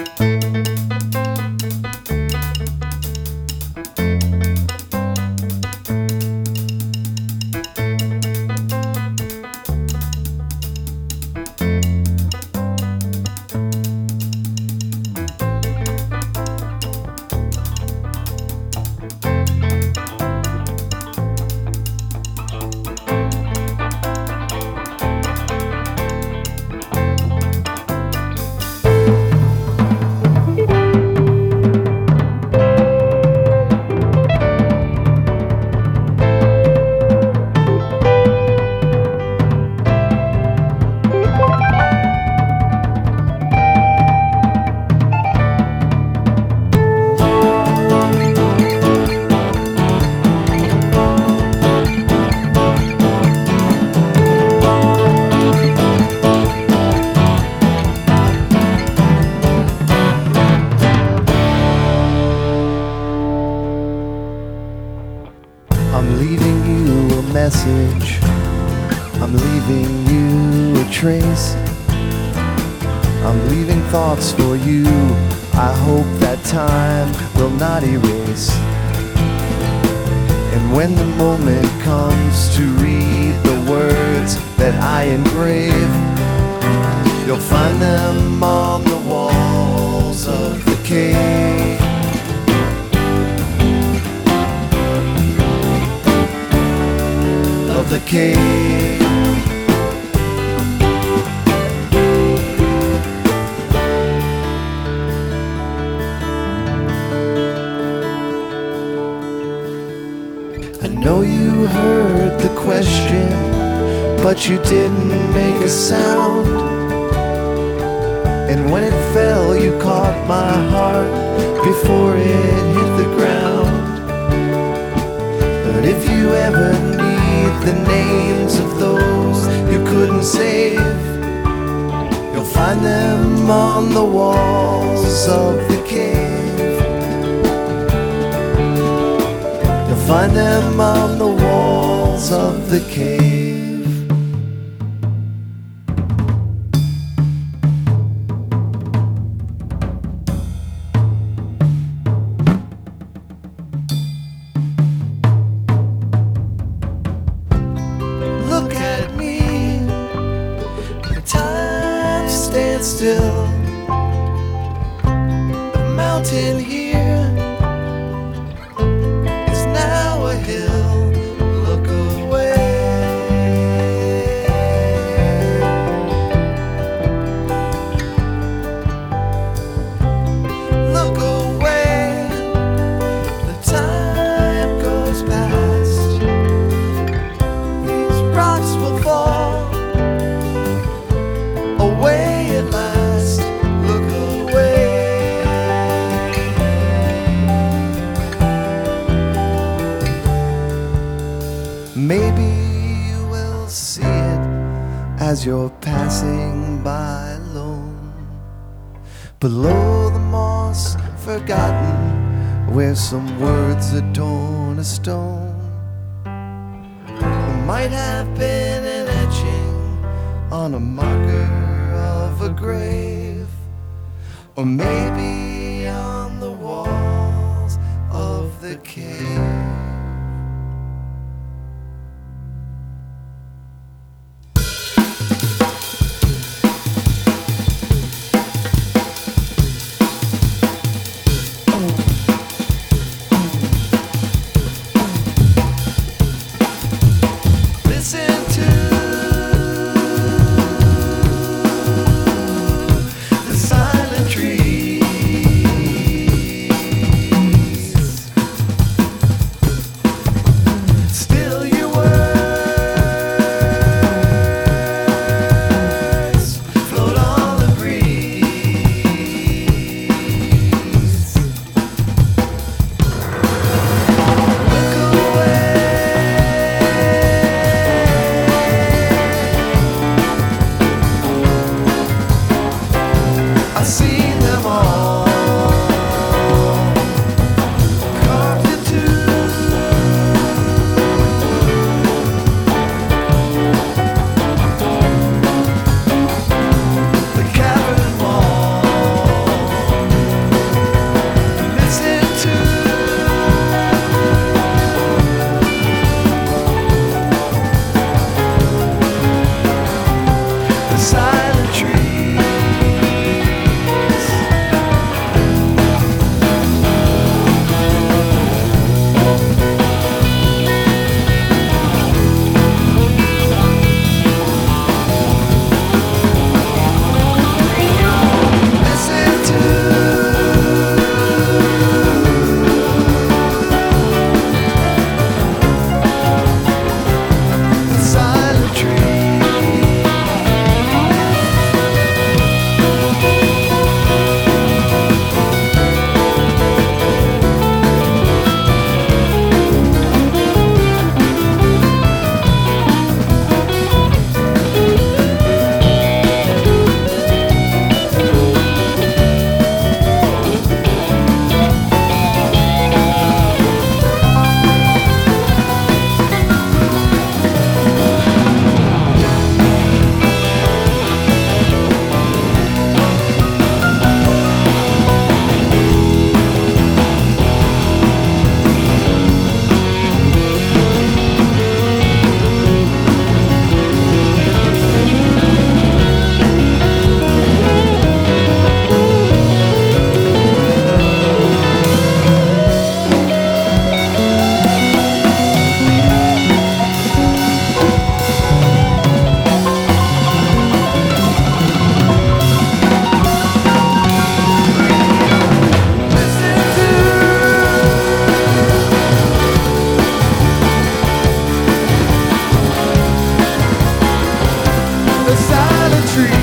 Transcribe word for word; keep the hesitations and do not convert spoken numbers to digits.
I'm leaving you a message, I'm leaving you a trace, I'm leaving thoughts for you, I hope that time will not erase. And when the moment comes to read the words that I engrave, you'll find them on the walls of the cave. Of the cave. I know you heard the question, but you didn't make a sound. And when it fell, you caught my heart before it hit the ground. But if you ever need the names of those you couldn't save, you'll find them on the walls of the cave. You'll find them on the walls of the cave. Look at me, time stands still. The mountain here is now a hill. Look away. Look away. The time goes past. These rocks will fall away at last. Look away. Maybe you will see it as you're passing by alone. Below the moss, forgotten, where some words adorn a stone. There might have been an etching on a marker of a grave, or maybe on the walls of the cave. Listen to the silent trees. a silent tree.